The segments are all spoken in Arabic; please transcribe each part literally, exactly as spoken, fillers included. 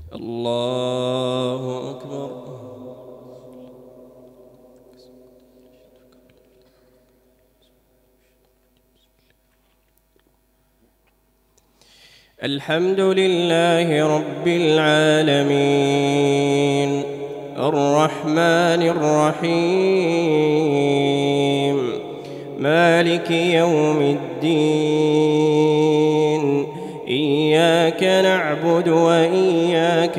الله أكبر. الحمد لله رب العالمين الرحمن الرحيم مالك يوم الدين إياك نعبد وإياك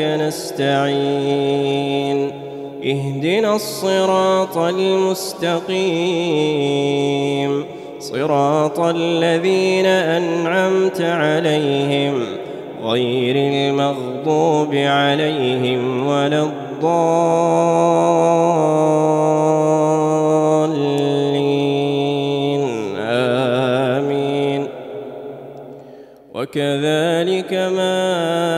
نستعين اهدنا الصراط المستقيم صراط الذين أنعمت عليهم غير المغضوب عليهم ولا الضالين آمين. وكذلك ما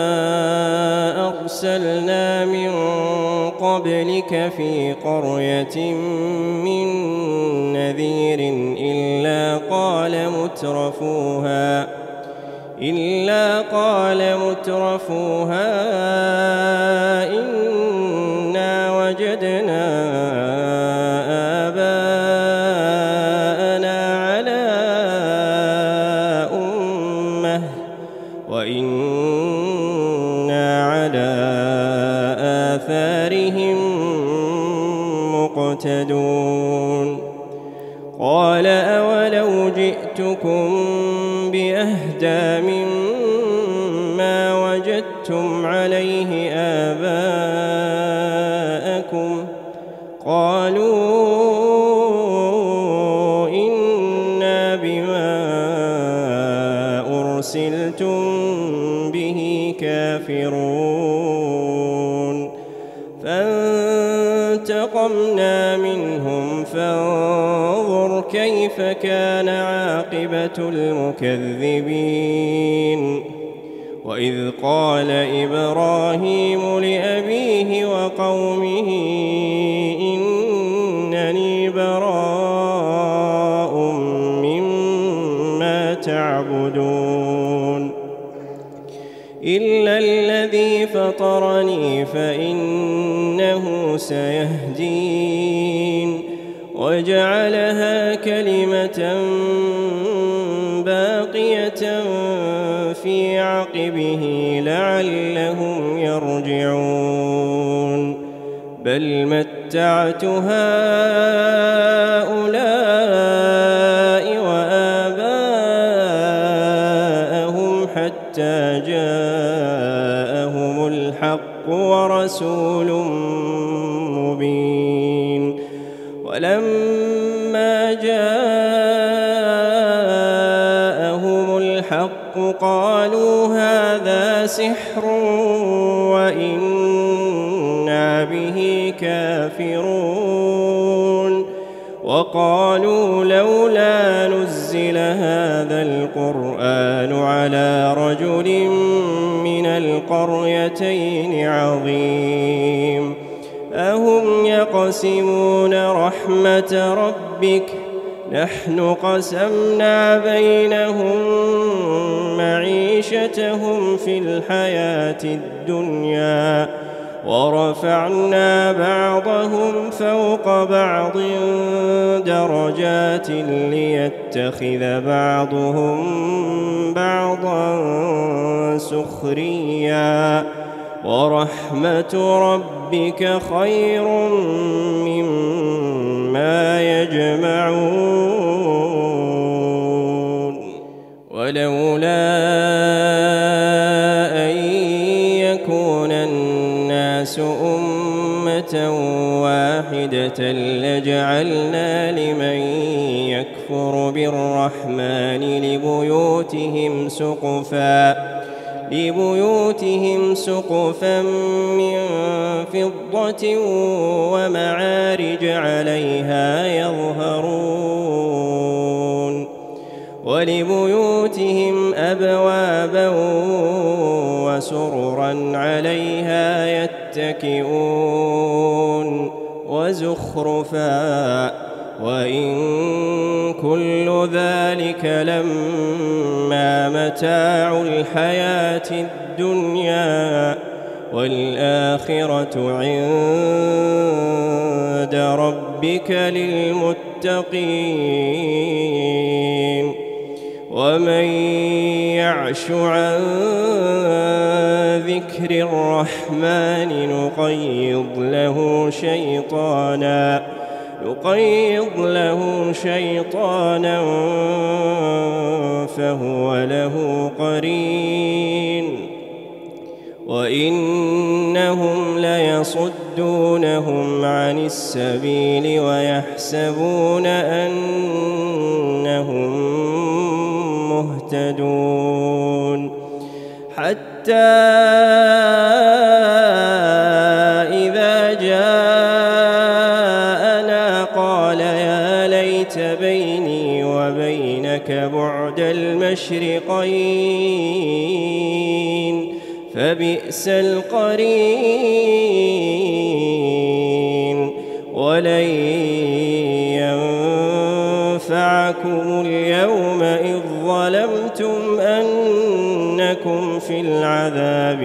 أرسلنا من قبلك في قرية من نذير إلا قال مترفوها إلا قال مترفوها إنا وجدنا آباءنا على أمة وإنا على آثارهم مقتدون. قال أولو جئتكم بأهدى مما وجدتم عليه آباءكم قالوا إنا بما أرسلتم به كافرون. فانتقمنا منهم فانظر كيف كان عاقبة المكذبين. وإذ قال إبراهيم لأبيه وقومه إنني براء مما تعبدون إلا الذي فطرني فإنه سيهدين. وجعلها كلمة باقية في عقبه لعلهم يرجعون. بل متعت هؤلاء وآباءهم حتى جاءهم الحق ورسول مبين. ولما جاءهم الحق قالوا هذا سحر وإنا به كافرون. وقالوا لولا نزل هذا القرآن على رجل من القريتين عظيم. أهم يقسمون رحمة ربك نحن قسمنا بينهم معيشتهم في الحياة الدنيا ورفعنا بعضهم فوق بعض درجات ليتخذ بعضهم بعضا سخريا. ورحمة ربك خير مما يجمعون. ولولا أن يكون الناس أمة واحدة لجعلنا لمن يكفر بالرحمن لبيوتهم سقفا لبيوتهم سقفا من فضة ومعارج عليها يظهرون. ولبيوتهم أبوابا وسررا عليها يتكئون وزخرفا. وإن كل ذلك لما متاع الحياة الدنيا والآخرة عند ربك للمتقين ومن يعش عن ذكر الرحمن نقيض له شيطانا يقيض له شيطانا فهو له قرين وإنهم ليصدونهم عن السبيل ويحسبون أنهم مهتدون حتى إذا جاءنا قال يا ليت بيني وبينك بعد المشرقين فبئس القرين ولن ينفعكم اليوم إذ ظلمتم أنكم في العذاب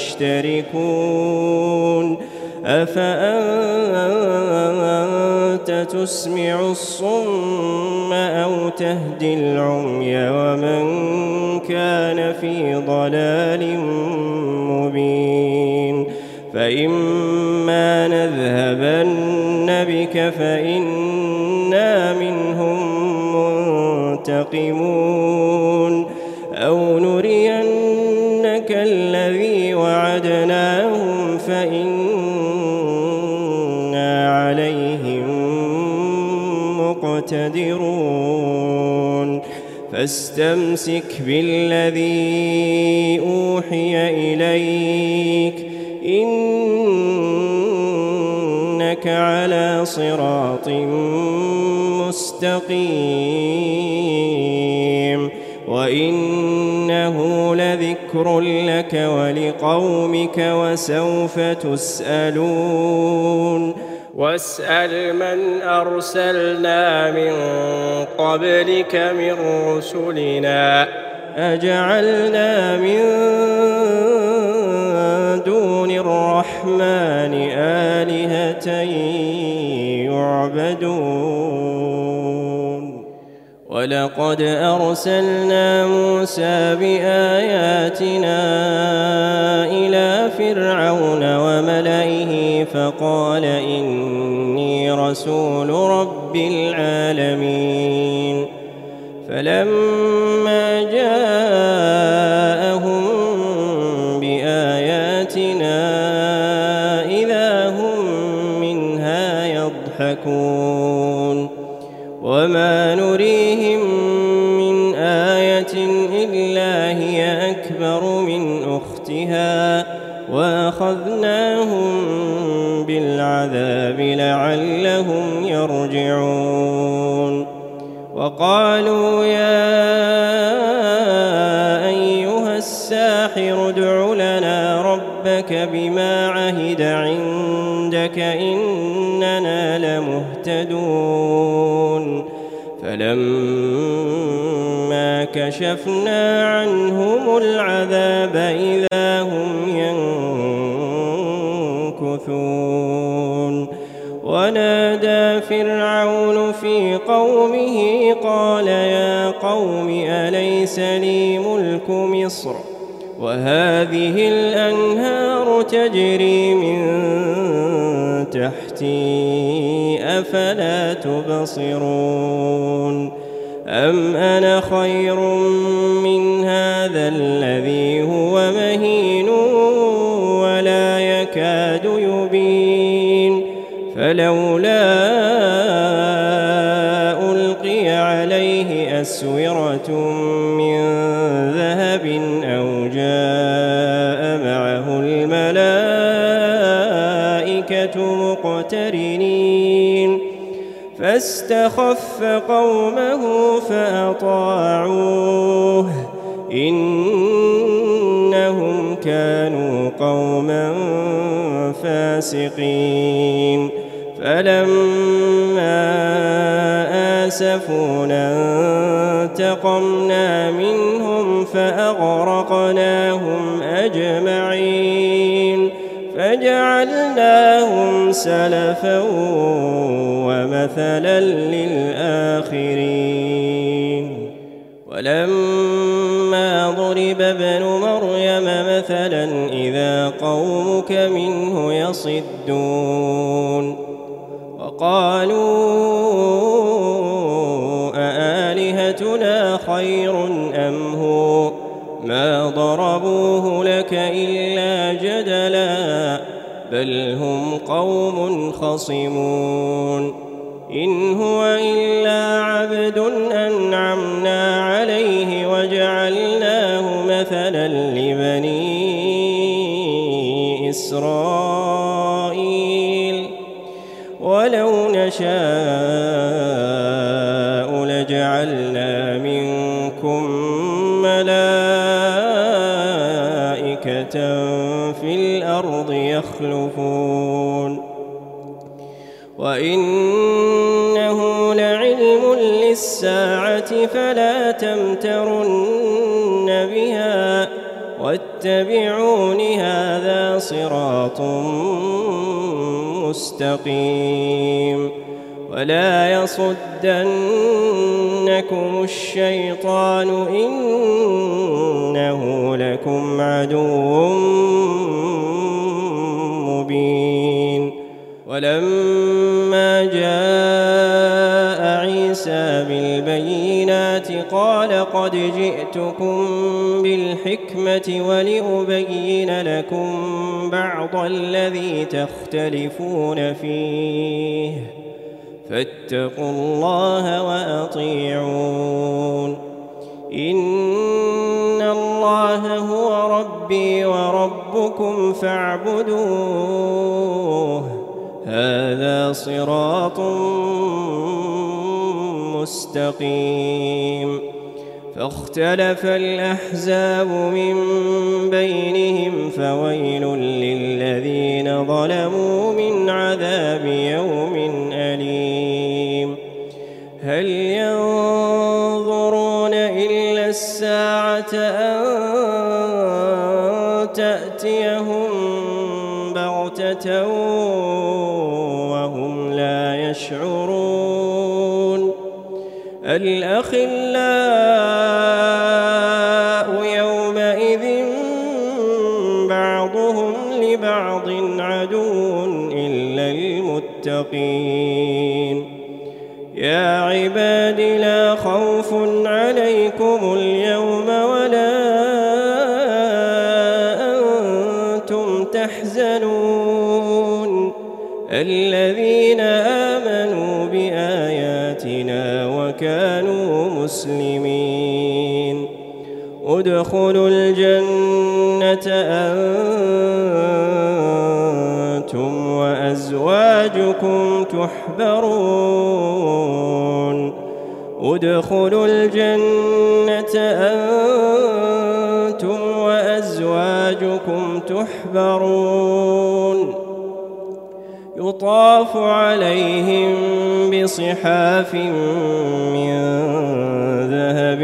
مشتركون أفأنت تسمع الصم أو تهدي العمي ومن كان في ضلال مبين فإما نذهبن بك فإنا منهم منتقمون أو نرينك الذي وعدناهم فإنا عليهم مقتدرون فاستمسك بالذي أوحي إليك إنك على صراط مستقيم وإنه لذكر لك ولقومك وسوف تسألون واسأل من أرسلنا من قبلك من رسلنا أجعلنا من دون الرحمن آلهة يعبدون ولقد أرسلنا موسى بآياتنا إلى فرعون وملئه فقال إني رسول رب العالمين فلما جاءهم بآياتنا إذا هم منها يضحكون وما نريهم من آية إلا هي أكبر من أختها وأخذناهم بالعذاب لعلهم يرجعون وقالوا يا أيها الساحر ادع لنا ربك بما عهد عندك إننا لمهتدون فلما كشفنا عنهم العذاب إذا هم ينكثون ونادى فرعون في قومه قال يا قوم أليس لي ملك مصر وهذه الأنهار تجري من تحتي أفلا تبصرون أم أنا خير من هذا الذي هو مهين ولا يكاد يبين فلولا ألقي عليه أسورة من ذهب أو جاء معه الملائكة مقترنين فاستخف قومه فأطاعوه إنهم كانوا قوما فاسقين فلما آسفونا انتقمنا منهم فأغرقناهم أجمعين فجعلناهم سلفا ومثلا للآخرين ولما ضرب ابن مريم مثلا إذا قومك منه يصدون وقالوا أآلهتنا خير أم هو ما ضربوه لك إلا جدلا بل هم قوم خصمون إن هو إلا عبد أنعمنا عليه وجعلناه مثلا لبني إسرائيل ولو نشاء لجعلنا منكم ملائكة في الأرض يخلفون وإنه لعلم للساعة فلا تمترن بها واتبعون هذا صراط مستقيم ولا يصدنكم الشيطان إنه لكم عدو مبين ولما جاء عيسى بالبينات قال قد جئتكم بالحكمة ولأبين لكم بعض الذي تختلفون فيه فاتقوا الله وأطيعون إن الله هو ربي وربكم فاعبدوه هذا صراط مستقيم فاختلف الأحزاب من بينهم فويل للذين ظلموا من عذاب يوم أليم هل ينظرون إلا الساعة أن تأتيهم بغتة وهم لا يشعرون الأخلاء يومئذ بعضهم لبعض عدو إلا المتقين يا عباد لا خوف عليكم اليوم ولا أنتم تحزنون الذين آمنوا بآياتنا وكانوا مسلمين ادخلوا الجنة أنتم وأزواجكم تحبرون ادخلوا الجنة أنتم وأزواجكم تحبرون يطاف عليهم بصحاف من ذهب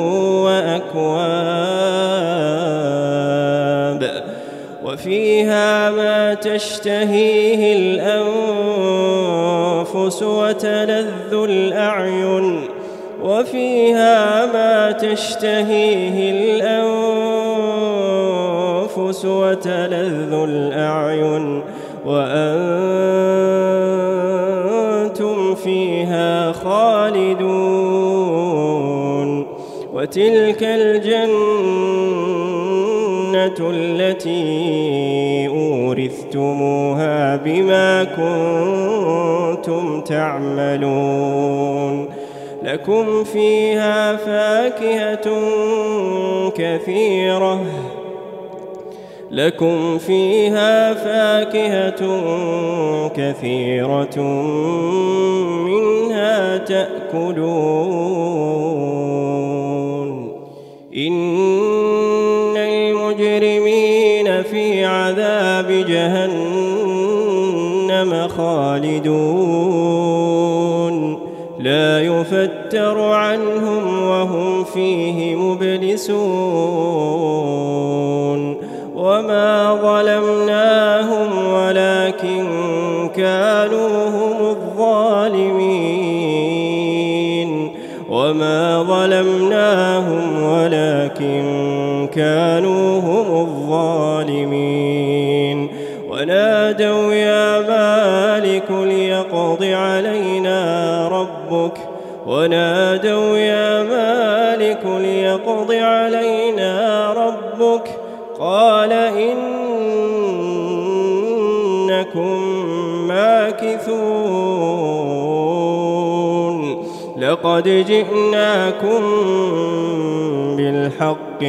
وأكواب وفيها ما تشتهيه الأنفس وتلذ الأعين وفيها ما تشتهيه الأنفس وتلذ الأعين وأنتم فيها خالدون وتلك الجنة التي أورثتموها بما كنتم تعملون لكم فيها فاكهة كثيرة لكم فيها فاكهة كثيرة منها تأكلون إن المجرمين في عذاب جهنم خالدون لا يفتر عنهم وهم فيه مبلسون وما ظلمناهم كانوا هم الظالمين. ونادوا يا مالك ليقض علينا ربك ونادوا يا مالك ليقض علينا ربك قال إنكم ماكثون. لقد جئناكم بالحق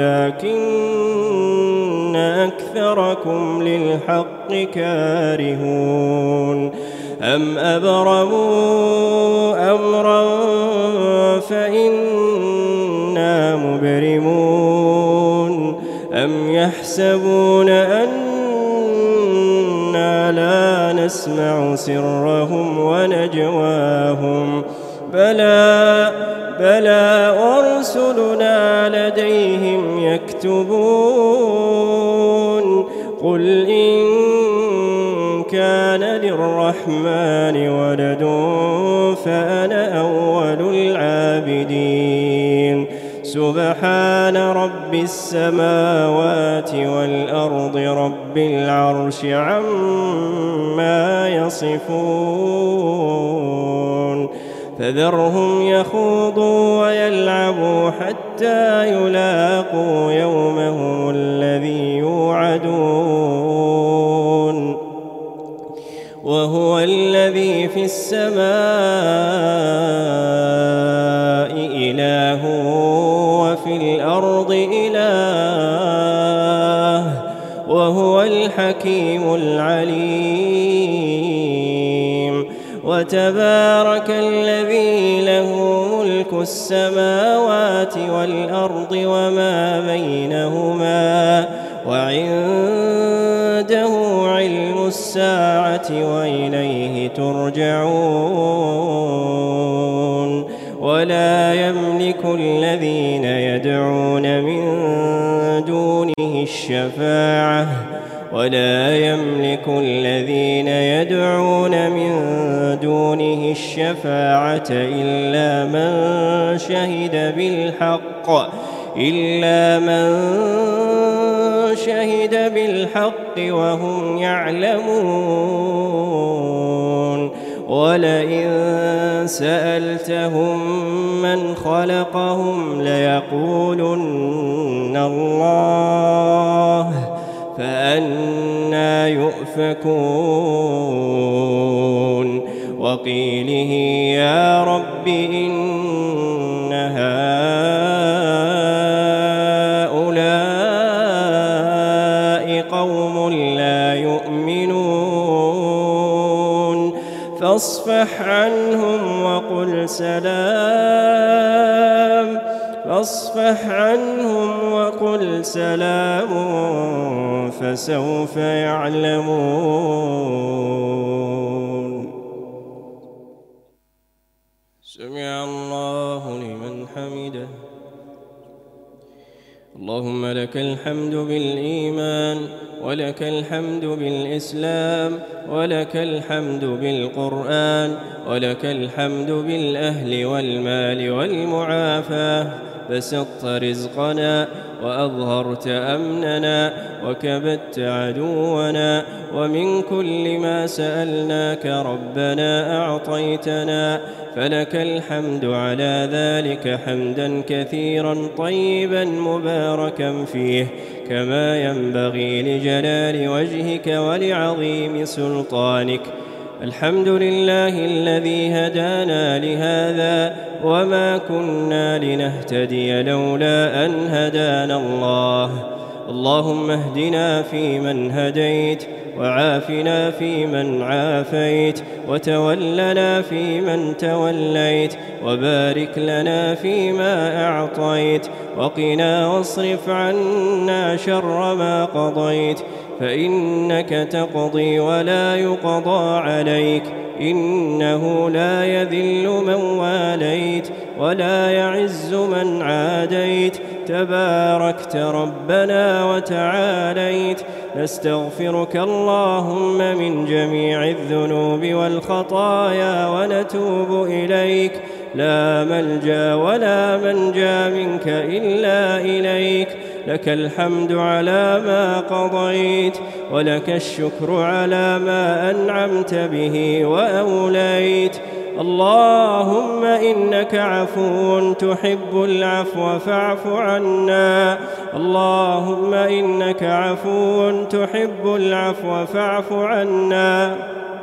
ولكن أكثركم للحق كارهون. أم أبرموا أمرا فإنا مبرمون أم يحسبون أنا لا نسمع سرهم ونجواهم بلى بلى ورسلنا لديهم يكتبون. قل إن كان للرحمن ولد فأنا أول العابدين. سبحان رب السماوات والأرض رب العرش عما يصفون. فذرهم يخوضوا ويلعبوا حتى يلاقوا يومهم الذي يوعدون. وهو الذي في السماء إله وفي الأرض إله وهو الحكيم العليم. وتبارك الذي له ملك السماوات والأرض وما بينهما وعنده علم الساعة وإليه ترجعون. ولا يملك الذين يدعون من دونه الشفاعة ولا يملك الذين يدعون من دونه الشفاعة إلا من شهد بالحق إلا من شهد بالحق وهم يعلمون. ولئن سألتهم من خلقهم ليقولن الله فأنى يؤفكون. وقيله يا رب إن هؤلاء قوم لا يؤمنون فاصفح عنهم وقل سلام فاصفح عنهم وقل سلام فسوف يعلمون. سمع الله لمن حمده. اللهم لك الحمد بالإيمان ولك الحمد بالإسلام ولك الحمد بالقرآن ولك الحمد بالأهل والمال والمعافاة. بسطت رزقنا وأظهرت أمننا وكبت عدونا ومن كل ما سألناك ربنا أعطيتنا فلك الحمد على ذلك حمدا كثيرا طيبا مباركا فيه كما ينبغي لجلال وجهك ولعظيم سلطانك. الحمد لله الذي هدانا لهذا وما كنا لنهتدي لولا أن هدانا الله. اللهم اهدنا فيمن هديت وعافنا فيمن عافيت وتولنا فيمن توليت وبارك لنا فيما أعطيت وقنا واصرف عنا شر ما قضيت فإنك تقضي ولا يقضى عليك إنه لا يذل من واليت ولا يعز من عاديت تباركت ربنا وتعاليت. نستغفرك اللهم من جميع الذنوب والخطايا ونتوب إليك. لا ملجأ ولا منجا منك إلا إليك. لك الحمد على ما قضيت، ولك الشكر على ما أنعمت به وأوليت. اللهم إنك عفو تحب العفو فاعف عنا. اللهم إنك عفو تحب العفو فاعف عنا.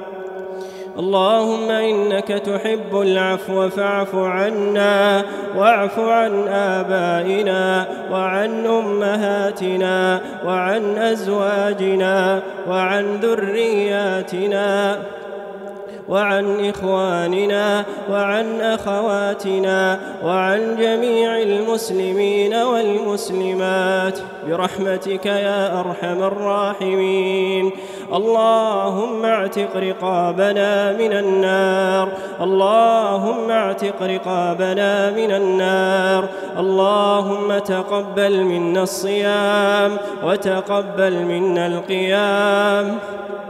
اللهم إنك تحب العفو فاعف عنا، واعف عن آبائنا وعن أمهاتنا وعن أزواجنا وعن ذرياتنا وعن إخواننا وعن أخواتنا وعن جميع المسلمين والمسلمات برحمتك يا أرحم الراحمين. اللهم اعتق رقابنا من النار. اللهم اعتق رقابنا من النار. اللهم تقبل منا الصيام وتقبل منا القيام.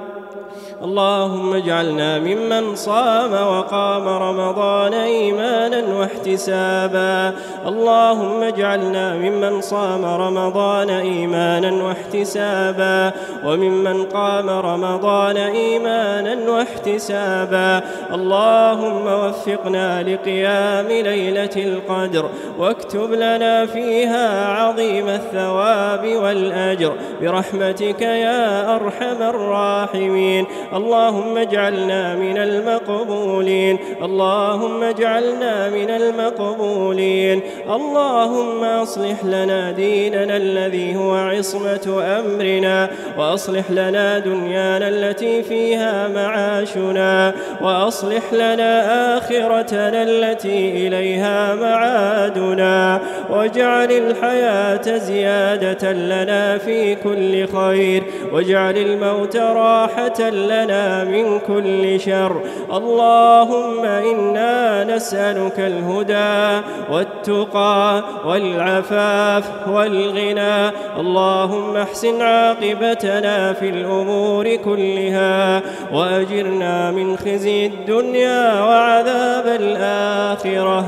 اللهم اجعلنا ممن صام وقام رمضان إيمانا واحتسابا. اللهم اجعلنا ممن صام رمضان إيمانا واحتسابا، وممن قام رمضان إيمانا واحتسابا. اللهم وفقنا لقيام ليلة القدر، واكتب لنا فيها عظيم الثواب والأجر برحمتك يا أرحم الراحمين. اللهم اجعلنا من المقبولين. اللهم اجعلنا من المقبولين. اللهم أصلح لنا ديننا الذي هو عصمة أمرنا، وأصلح لنا دنيانا التي فيها معاشنا، وأصلح لنا آخرتنا التي إليها معادنا، واجعل الحياة زيادة لنا في كل خير، واجعل الموت راحة لنا من كل شر. اللهم إنا نسألك الهدى والتقى والعفاف والغنى. اللهم احسن عاقبتنا في الأمور كلها، وأجرنا من خزي الدنيا وعذاب الآخرة.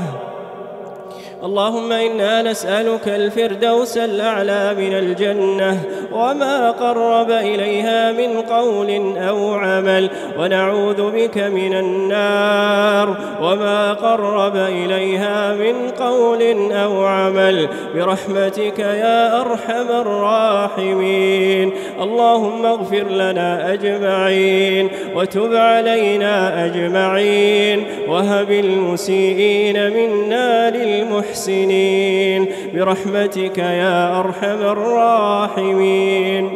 اللهم إنا نسألك الفردوس الأعلى من الجنة وما قرب إليها من قول أو عمل، ونعوذ بك من النار وما قرب إليها من قول أو عمل برحمتك يا أرحم الراحمين. اللهم اغفر لنا أجمعين، وتب علينا أجمعين، وهب المسيئين منا للمحسنين المحسنين برحمتك يا أرحم الراحمين.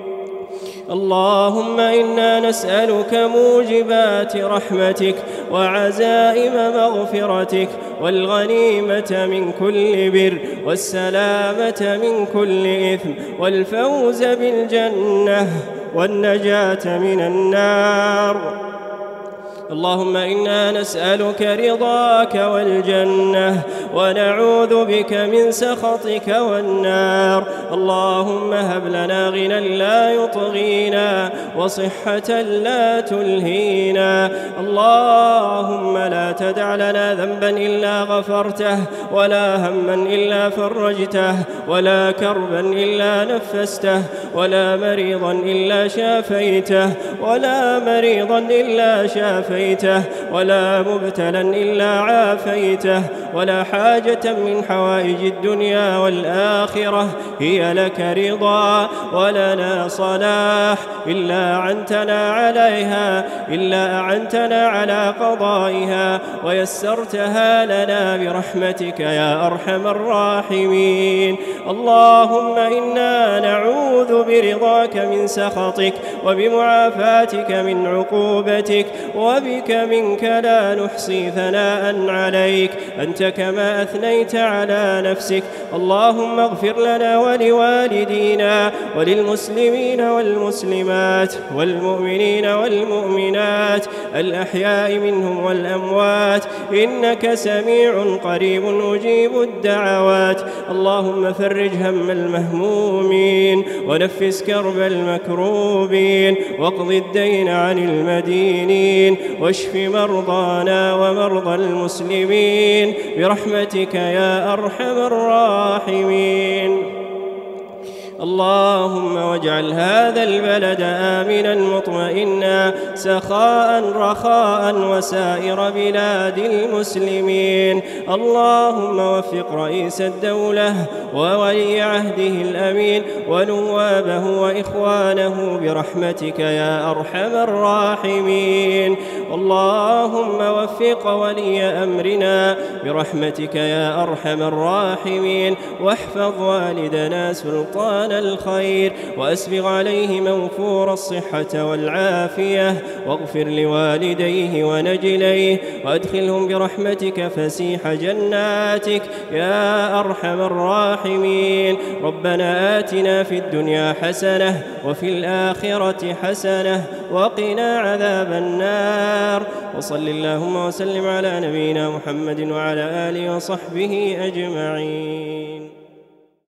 اللهم إنا نسألك موجبات رحمتك وعزائم مغفرتك، والغنيمة من كل بر، والسلامة من كل إثم، والفوز بالجنة، والنجاة من النار. اللهم إنا نسألك رضاك والجنة، ونعوذ بك من سخطك والنار. اللهم هب لنا غنى لا يطغينا، وصحة لا تلهينا. اللهم لا تدع لنا ذنبا إلا غفرته، ولا هما إلا فرجته، ولا كربا إلا نفسته، ولا مريضا إلا شافيته، ولا مريضا إلا شافيته، ولا مبتلا إلا عافيته، ولا حاجة من حوائج الدنيا والآخرة هي لك رضا ولنا صلاح إلا أعنتنا عليها إلا أعنتنا على قضائها ويسرتها لنا برحمتك يا أرحم الراحمين. اللهم إنا نعوذ برضاك من سخطك، وبمعافاتك من عقوبتك، وبك منك لا نحصي ثناء عليك أنت كما أثنيت على نفسك. اللهم اغفر لنا ولوالدينا وللمسلمين والمسلمات والمؤمنين والمؤمنات الأحياء منهم والأموات، إنك سميع قريب مجيب الدعوات. اللهم فرج هم المهمومين، ونفس كرب المكروبين، واقض الدين عن المدينين، واشف مرضانا ومرضى المسلمين برحمتك يا أرحم الراحمين. اللهم واجعل هذا البلد آمنا مطمئنا سخاء رخاء وسائر بلاد المسلمين. اللهم وفق رئيس الدولة وولي عهده الأمين ونوابه وإخوانه برحمتك يا أرحم الراحمين. اللهم وفق ولي أمرنا برحمتك يا أرحم الراحمين، واحفظ والدنا سلطان الخير وأسبغ عليه موفور الصحة والعافية، واغفر لوالديه ونجليه وأدخلهم برحمتك فسيح جناتك يا أرحم الراحمين. ربنا آتنا في الدنيا حسنة وفي الآخرة حسنة وقنا عذاب النار. وصل اللهم وسلم على نبينا محمد وعلى آله وصحبه أجمعين.